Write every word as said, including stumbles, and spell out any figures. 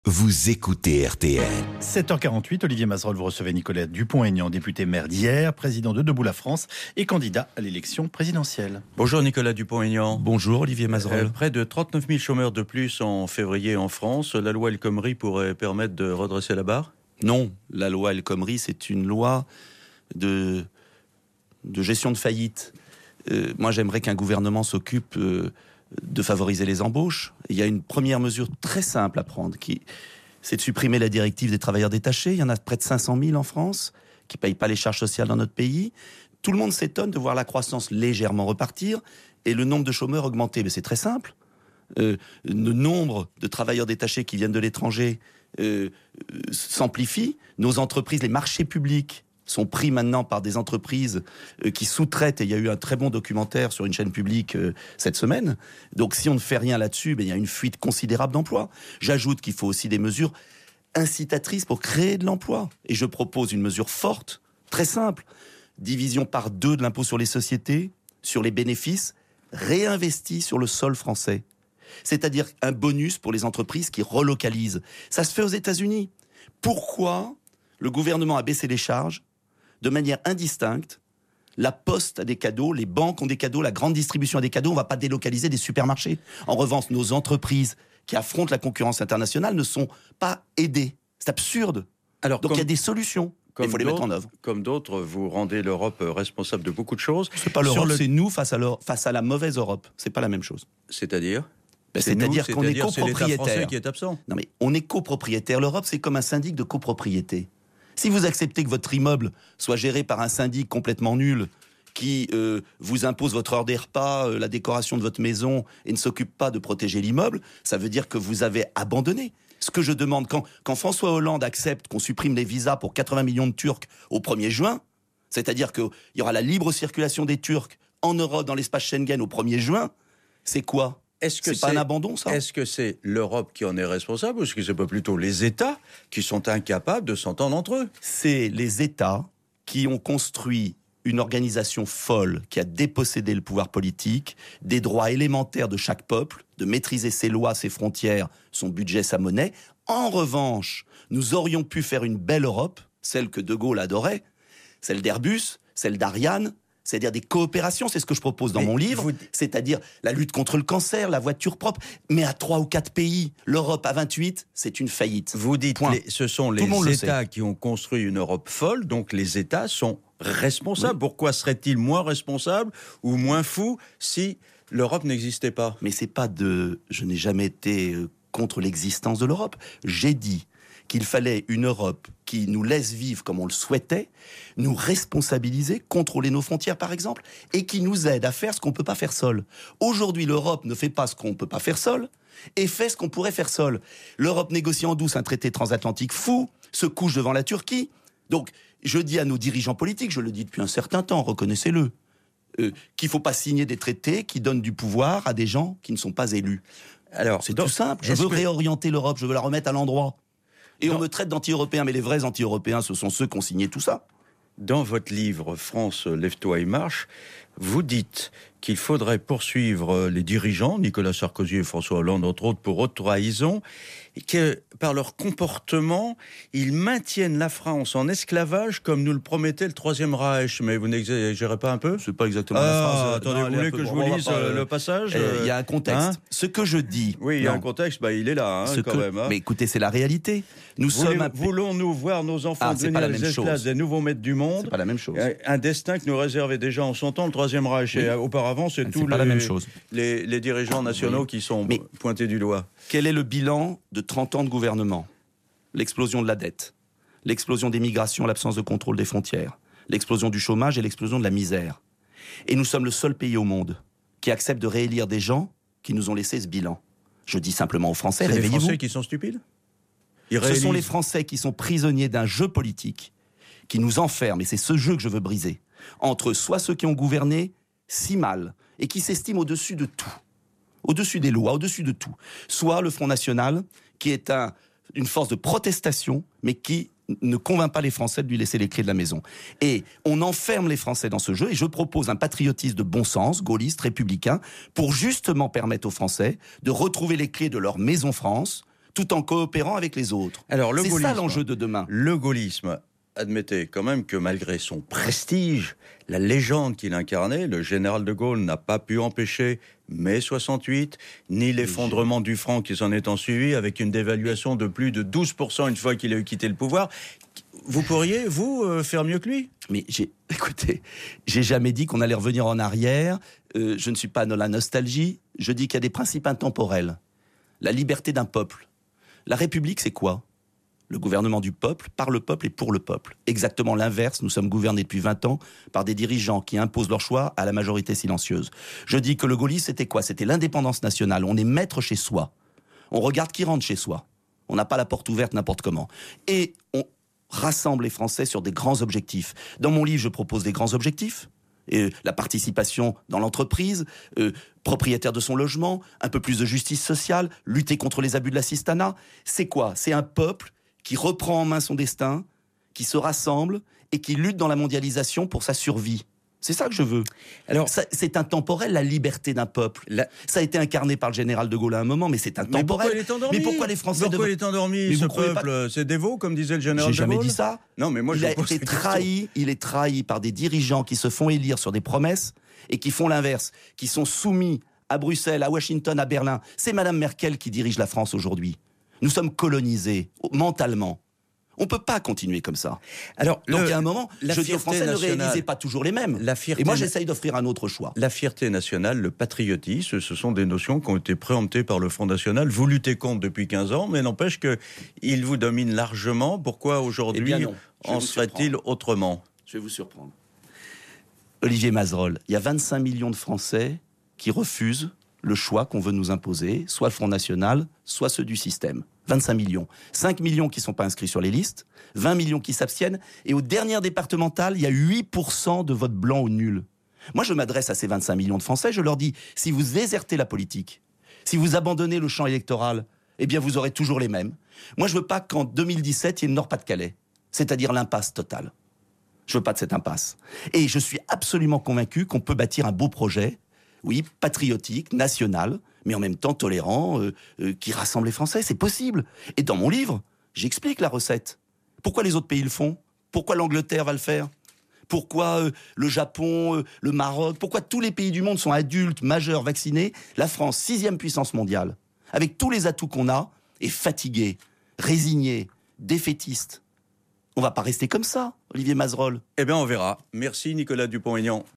Vous écoutez R T L. sept heures quarante-huit, Olivier Mazerolle, vous recevez Nicolas Dupont-Aignan, député maire d'Hyères, président de Debout la France et candidat à l'élection présidentielle. Bonjour Nicolas Dupont-Aignan. Bonjour Olivier Mazerolle. Euh, près de trente-neuf mille chômeurs de plus en février en France. La loi El Khomri pourrait permettre de redresser la barre ? Non, la loi El Khomri, c'est une loi de, de gestion de faillite. Euh, moi, j'aimerais qu'un gouvernement s'occupe euh, de favoriser les embauches. Il y a une première mesure très simple à prendre, qui, c'est de supprimer la directive des travailleurs détachés. Il y en a près de cinq cent mille en France qui ne payent pas les charges sociales dans notre pays. Tout le monde s'étonne de voir la croissance légèrement repartir et le nombre de chômeurs augmenter. Mais c'est très simple. Euh, le nombre de travailleurs détachés qui viennent de l'étranger euh, euh, s'amplifie. Nos entreprises, les marchés publics sont pris maintenant par des entreprises euh, qui sous-traitent, et il y a eu un très bon documentaire sur une chaîne publique euh, cette semaine. Donc si on ne fait rien là-dessus, ben, il y a une fuite considérable d'emplois. J'ajoute qu'il faut aussi des mesures incitatrices pour créer de l'emploi. Et je propose une mesure forte, très simple, division par deux de l'impôt sur les sociétés, sur les bénéfices, réinvestis sur le sol français. C'est-à-dire un bonus pour les entreprises qui relocalisent. Ça se fait aux États-Unis. Pourquoi le gouvernement a baissé les charges de manière indistincte? La Poste a des cadeaux, les banques ont des cadeaux, la grande distribution a des cadeaux. On ne va pas délocaliser des supermarchés. En revanche, nos entreprises qui affrontent la concurrence internationale ne sont pas aidées. C'est absurde. Alors, Donc comme, il y a des solutions. Il faut les mettre en œuvre. Comme d'autres, vous rendez l'Europe responsable de beaucoup de choses. C'est pas l'Europe, le... c'est nous face à, face à la mauvaise Europe. C'est pas la même chose. C'est-à-dire Ben, c'est c'est-à-dire nous, qu'on c'est-à-dire est copropriétaire. C'est l'État français qui est absent. Non mais on est copropriétaire. L'Europe, c'est comme un syndic de copropriété. Si vous acceptez que votre immeuble soit géré par un syndic complètement nul, qui euh, vous impose votre heure des repas, euh, la décoration de votre maison, et ne s'occupe pas de protéger l'immeuble, ça veut dire que vous avez abandonné. Ce que je demande, quand, quand François Hollande accepte qu'on supprime les visas pour quatre-vingts millions de Turcs au premier juin, c'est-à-dire qu'il y aura la libre circulation des Turcs en Europe, dans l'espace Schengen au premier juin, c'est quoi ? Est-ce que c'est, c'est pas un abandon, ça ? Est-ce que c'est l'Europe qui en est responsable ou est-ce que c'est pas plutôt les États qui sont incapables de s'entendre entre eux ? C'est les États qui ont construit une organisation folle qui a dépossédé le pouvoir politique des droits élémentaires de chaque peuple, de maîtriser ses lois, ses frontières, son budget, sa monnaie. En revanche, nous aurions pu faire une belle Europe, celle que De Gaulle adorait, celle d'Airbus, celle d'Ariane, c'est-à-dire des coopérations, c'est ce que je propose dans mais mon livre, vous... c'est-à-dire la lutte contre le cancer, la voiture propre, mais à trois ou quatre pays. L'Europe à vingt-huit, c'est une faillite. Vous dites que ce sont les États qui ont construit une Europe folle, donc les États sont responsables. Oui. Pourquoi seraient-ils moins responsables ou moins fous si l'Europe n'existait pas ? Mais c'est pas de... Je n'ai jamais été contre l'existence de l'Europe. J'ai dit qu'il fallait une Europe qui nous laisse vivre comme on le souhaitait, nous responsabiliser, contrôler nos frontières par exemple, et qui nous aide à faire ce qu'on ne peut pas faire seul. Aujourd'hui, l'Europe ne fait pas ce qu'on ne peut pas faire seul, et fait ce qu'on pourrait faire seul. L'Europe négocie en douce un traité transatlantique fou, se couche devant la Turquie. Donc, je dis à nos dirigeants politiques, je le dis depuis un certain temps, reconnaissez-le, euh, qu'il ne faut pas signer des traités qui donnent du pouvoir à des gens qui ne sont pas élus. Alors, c'est donc, tout simple. Je veux que... réorienter l'Europe, je veux la remettre à l'endroit. Et on me traite d'anti-européen, mais les vrais anti-européens, ce sont ceux qui ont signé tout ça. Dans votre livre « France, lève-toi et marche », vous dites qu'il faudrait poursuivre les dirigeants, Nicolas Sarkozy et François Hollande, entre autres, pour haute trahison, et que par leur comportement, ils maintiennent la France en esclavage comme nous le promettait le Troisième Reich. Mais vous n'exagérez pas un peu ? C'est pas exactement ah, la phrase. Attendez, non, vous voulez que je vous lise euh, le passage ? Il euh, y a un contexte. Hein ? Ce que je dis... Oui, il y a un contexte, bah, il est là, hein, quand que, même. Hein. Mais écoutez, c'est la réalité. Nous Voulez, sommes un... Voulons-nous voir nos enfants ah, devenir les esclaves des nouveaux maîtres du monde ? C'est pas la même chose. Un destin que nous réservait déjà en son temps le Troisième Reich. Oui. Et auparavant, c'est tous les, les, les dirigeants nationaux oui. qui sont mais pointés du doigt. Quel est le bilan de trente ans de gouvernement ? L'explosion de la dette, l'explosion des migrations, l'absence de contrôle des frontières, l'explosion du chômage et l'explosion de la misère. Et nous sommes le seul pays au monde qui accepte de réélire des gens qui nous ont laissé ce bilan. Je dis simplement aux Français, c'est réveillez-vous. C'est les Français qui sont stupides ? Ils Ce réalisent... sont les Français qui sont prisonniers d'un jeu politique qui nous enferme, et c'est ce jeu que je veux briser, entre soit ceux qui ont gouverné si mal et qui s'estiment au-dessus de tout, au-dessus des lois, au-dessus de tout, soit le Front National qui est un, une force de protestation mais qui ne convainc pas les Français de lui laisser les clés de la maison. Et on enferme les Français dans ce jeu, et je propose un patriotisme de bon sens, gaulliste, républicain, pour justement permettre aux Français de retrouver les clés de leur maison France, tout en coopérant avec les autres. Alors, le C'est ça gaullisme, l'enjeu de demain. Le gaullisme, admettez quand même que malgré son prestige, la légende qu'il incarnait, le général de Gaulle n'a pas pu empêcher mai soixante-huit, ni l'effondrement du franc qui s'en est ensuivi, avec une dévaluation de plus de douze pour cent une fois qu'il a eu quitté le pouvoir. Vous pourriez, vous, euh, faire mieux que lui ? Mais j'ai, écoutez, j'ai jamais dit qu'on allait revenir en arrière. Euh, je ne suis pas dans la nostalgie. Je dis qu'il y a des principes intemporels. La liberté d'un peuple. La République, c'est quoi ? Le gouvernement du peuple, par le peuple et pour le peuple. Exactement l'inverse, nous sommes gouvernés depuis vingt ans par des dirigeants qui imposent leur choix à la majorité silencieuse. Je dis que le gaullisme, c'était quoi ? C'était l'indépendance nationale. On est maître chez soi. On regarde qui rentre chez soi. On n'a pas la porte ouverte n'importe comment. Et on rassemble les Français sur des grands objectifs. Dans mon livre, je propose des grands objectifs. Et la participation dans l'entreprise, euh, propriétaire de son logement, un peu plus de justice sociale, lutter contre les abus de l'assistanat. C'est quoi ? C'est un peuple qui reprend en main son destin, qui se rassemble et qui lutte dans la mondialisation pour sa survie. C'est ça que je veux. Alors, ça, c'est intemporel, la liberté d'un peuple. La... Ça a été incarné par le général de Gaulle à un moment, mais c'est intemporel. Mais pourquoi il est endormi ? Mais pourquoi les Français Pourquoi dev... il est endormi, mais ce peuple pas... C'est dévot, comme disait le général de Gaulle ? J'ai jamais dit ça. Non, mais moi, il je a été trahi. Il est trahi par des dirigeants qui se font élire sur des promesses et qui font l'inverse, qui sont soumis à Bruxelles, à Washington, à Berlin. C'est Madame Merkel qui dirige la France aujourd'hui. Nous sommes colonisés mentalement. On ne peut pas continuer comme ça. Alors, donc, le, il y a un moment, je dis aux Français, ne réalisez pas toujours les mêmes. La fierté, et moi, j'essaye d'offrir un autre choix. La fierté nationale, le patriotisme, ce sont des notions qui ont été préemptées par le Front National. Vous luttez contre depuis quinze ans, mais n'empêche qu'il vous domine largement. Pourquoi aujourd'hui eh en serait-il autrement ? Je vais vous surprendre. Olivier Mazerolle, il y a vingt-cinq millions de Français qui refusent le choix qu'on veut nous imposer, soit le Front National, soit ceux du système. vingt-cinq millions. cinq millions qui ne sont pas inscrits sur les listes, vingt millions qui s'abstiennent, et aux dernières départementales, il y a huit pour cent de vote blanc ou nul. Moi, je m'adresse à ces vingt-cinq millions de Français, je leur dis, si vous désertez la politique, si vous abandonnez le champ électoral, eh bien, vous aurez toujours les mêmes. Moi, je ne veux pas qu'en deux mille dix-sept, il y ait le Nord-Pas-de-Calais, c'est-à-dire l'impasse totale. Je ne veux pas de cette impasse. Et je suis absolument convaincu qu'on peut bâtir un beau projet, oui, patriotique, national, mais en même temps tolérant, euh, euh, qui rassemble les Français. C'est possible. Et dans mon livre, j'explique la recette. Pourquoi les autres pays le font ? Pourquoi l'Angleterre va le faire ? Pourquoi euh, le Japon, euh, le Maroc ? Pourquoi tous les pays du monde sont adultes, majeurs, vaccinés ? La France, sixième puissance mondiale, avec tous les atouts qu'on a, est fatiguée, résignée, défaitiste. On ne va pas rester comme ça, Olivier Mazerolle. Eh bien, on verra. Merci, Nicolas Dupont-Aignan.